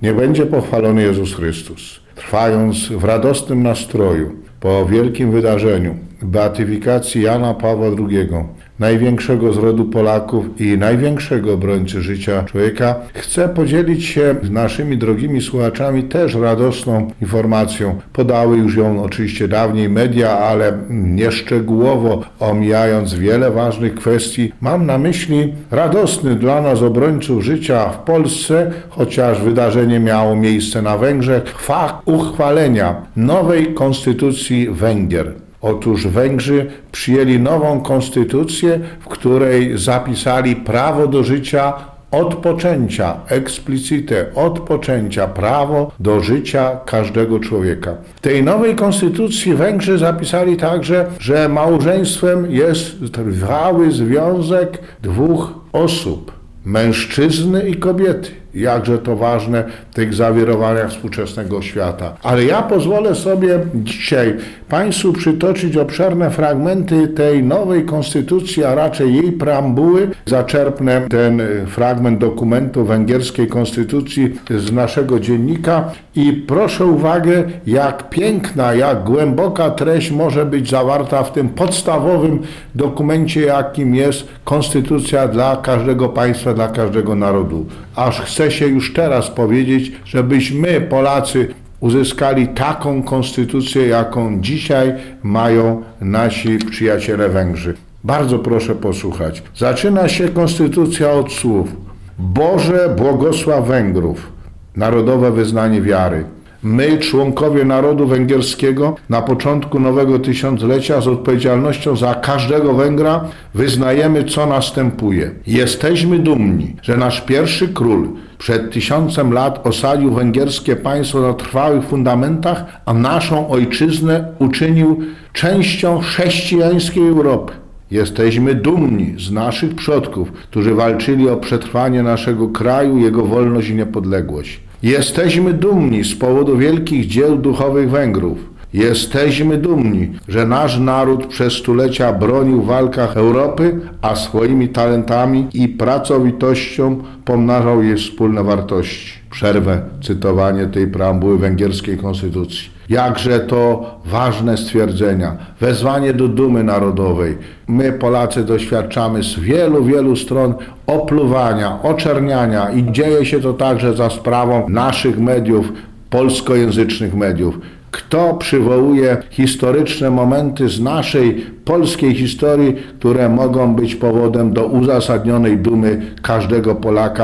Niech będzie pochwalony Jezus Chrystus. Trwając w radosnym nastroju po wielkim wydarzeniu beatyfikacji Jana Pawła II, największego z rodu Polaków i największego obrońcy życia człowieka, chcę podzielić się z naszymi drogimi słuchaczami też radosną informacją. Podały już ją oczywiście dawniej media, ale nieszczegółowo, omijając wiele ważnych kwestii. Mam na myśli radosny dla nas obrońców życia w Polsce, chociaż wydarzenie miało miejsce na Węgrzech, fakt uchwalenia nowej konstytucji Węgier. Otóż Węgrzy przyjęli nową konstytucję, w której zapisali prawo do życia od poczęcia, explicite, od poczęcia, prawo do życia każdego człowieka. W tej nowej konstytucji Węgrzy zapisali także, że małżeństwem jest trwały związek dwóch osób, mężczyzny i kobiety. Jakże to ważne w tych zawirowaniach współczesnego świata. Ale ja pozwolę sobie dzisiaj Państwu przytoczyć obszerne fragmenty tej nowej konstytucji, a raczej jej preambuły. Zaczerpnę ten fragment dokumentu węgierskiej konstytucji z naszego dziennika i proszę uwagę, jak piękna, jak głęboka treść może być zawarta w tym podstawowym dokumencie, jakim jest konstytucja dla każdego państwa, dla każdego narodu. Aż chcę się już teraz powiedzieć, żebyśmy, Polacy, uzyskali taką konstytucję, jaką dzisiaj mają nasi przyjaciele Węgrzy. Bardzo proszę posłuchać. Zaczyna się konstytucja od słów: Boże, błogosław Węgrów, narodowe wyznanie wiary. My, członkowie narodu węgierskiego, na początku nowego tysiąclecia z odpowiedzialnością za każdego Węgra wyznajemy, co następuje. Jesteśmy dumni, że nasz pierwszy król przed 1000 lat osadził węgierskie państwo na trwałych fundamentach, a naszą ojczyznę uczynił częścią chrześcijańskiej Europy. Jesteśmy dumni z naszych przodków, którzy walczyli o przetrwanie naszego kraju, jego wolność i niepodległość. Jesteśmy dumni z powodu wielkich dzieł duchowych Węgrów. Jesteśmy dumni, że nasz naród przez stulecia bronił w walkach Europy, a swoimi talentami i pracowitością pomnażał jej wspólne wartości. Przerwę cytowanie tej preambuły węgierskiej konstytucji. Jakże to ważne stwierdzenia, wezwanie do dumy narodowej. My, Polacy, doświadczamy z wielu stron opluwania, oczerniania i dzieje się to także za sprawą naszych mediów, polskojęzycznych mediów. Kto przywołuje historyczne momenty z naszej polskiej historii, które mogą być powodem do uzasadnionej dumy każdego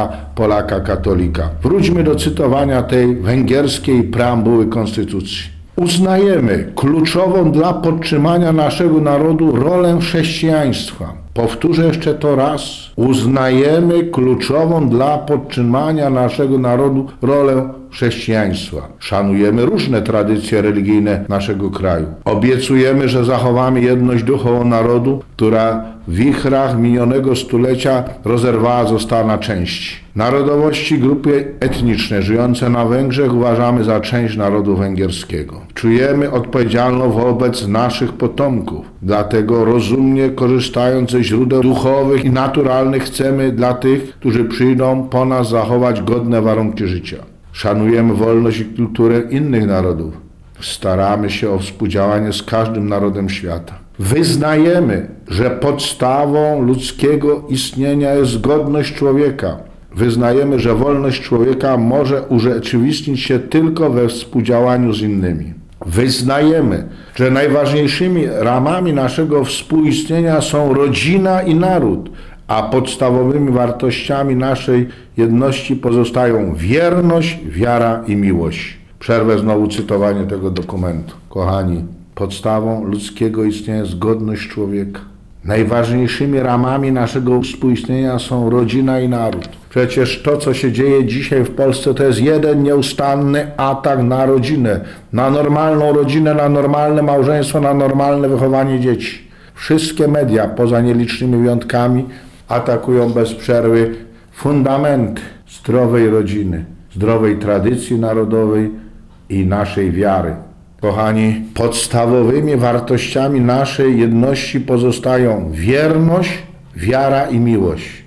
Polaka katolika. Wróćmy do cytowania tej węgierskiej preambuły konstytucji. Uznajemy kluczową dla podtrzymania naszego narodu rolę chrześcijaństwa. Powtórzę jeszcze to raz. Uznajemy kluczową dla podtrzymania naszego narodu rolę chrześcijaństwa. Szanujemy różne tradycje religijne naszego kraju. Obiecujemy, że zachowamy jedność duchową narodu, która w wichrach minionego stulecia rozerwała została na części. Narodowości, grupy etniczne żyjące na Węgrzech uważamy za część narodu węgierskiego. Czujemy odpowiedzialność wobec naszych potomków. Dlatego rozumnie korzystając ze źródeł duchowych i naturalnych chcemy dla tych, którzy przyjdą po nas, zachować godne warunki życia. Szanujemy wolność i kulturę innych narodów. Staramy się o współdziałanie z każdym narodem świata. Wyznajemy, że podstawą ludzkiego istnienia jest godność człowieka. Wyznajemy, że wolność człowieka może urzeczywistnić się tylko we współdziałaniu z innymi. Wyznajemy, że najważniejszymi ramami naszego współistnienia są rodzina i naród, a podstawowymi wartościami naszej jedności pozostają wierność, wiara i miłość. Przerwę znowu cytowanie tego dokumentu. Kochani, podstawą ludzkiego istnienia jest godność człowieka. Najważniejszymi ramami naszego współistnienia są rodzina i naród. Przecież to, co się dzieje dzisiaj w Polsce, to jest jeden nieustanny atak na rodzinę, na normalną rodzinę, na normalne małżeństwo, na normalne wychowanie dzieci. Wszystkie media, poza nielicznymi wyjątkami, atakują bez przerwy fundamenty zdrowej rodziny, zdrowej tradycji narodowej i naszej wiary. Kochani, podstawowymi wartościami naszej jedności pozostają wierność, wiara i miłość.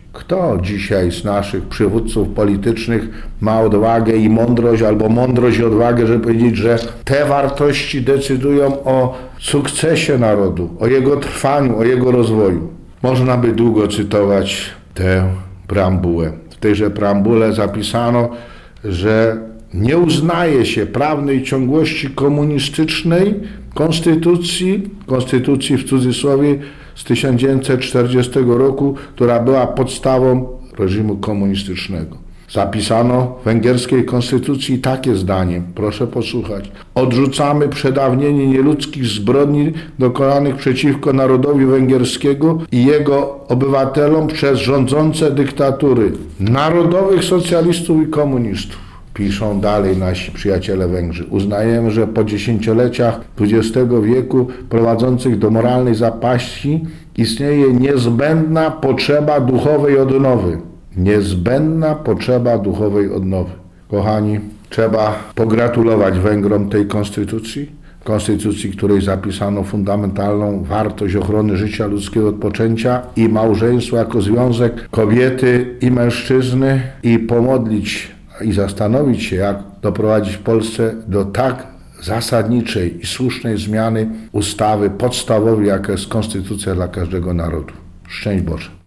Kto dzisiaj z naszych przywódców politycznych ma odwagę i mądrość, albo mądrość i odwagę, żeby powiedzieć, że te wartości decydują o sukcesie narodu, o jego trwaniu, o jego rozwoju? Można by długo cytować tę preambułę. W tejże preambule zapisano, że nie uznaje się prawnej ciągłości komunistycznej konstytucji w cudzysłowie z 1940 roku, która była podstawą reżimu komunistycznego. Zapisano w węgierskiej konstytucji takie zdanie, proszę posłuchać: odrzucamy przedawnienie nieludzkich zbrodni dokonanych przeciwko narodowi węgierskiego i jego obywatelom przez rządzące dyktatury narodowych socjalistów i komunistów. Piszą dalej nasi przyjaciele Węgrzy. Uznajemy, że po dziesięcioleciach XX wieku prowadzących do moralnej zapaści istnieje niezbędna potrzeba duchowej odnowy. Niezbędna potrzeba duchowej odnowy. Kochani, trzeba pogratulować Węgrom tej konstytucji, której zapisano fundamentalną wartość ochrony życia ludzkiego od poczęcia i małżeństwa jako związek kobiety i mężczyzny, i pomodlić i zastanowić się, jak doprowadzić w Polsce do tak zasadniczej i słusznej zmiany ustawy podstawowej, jaka jest konstytucja dla każdego narodu. Szczęść Boże.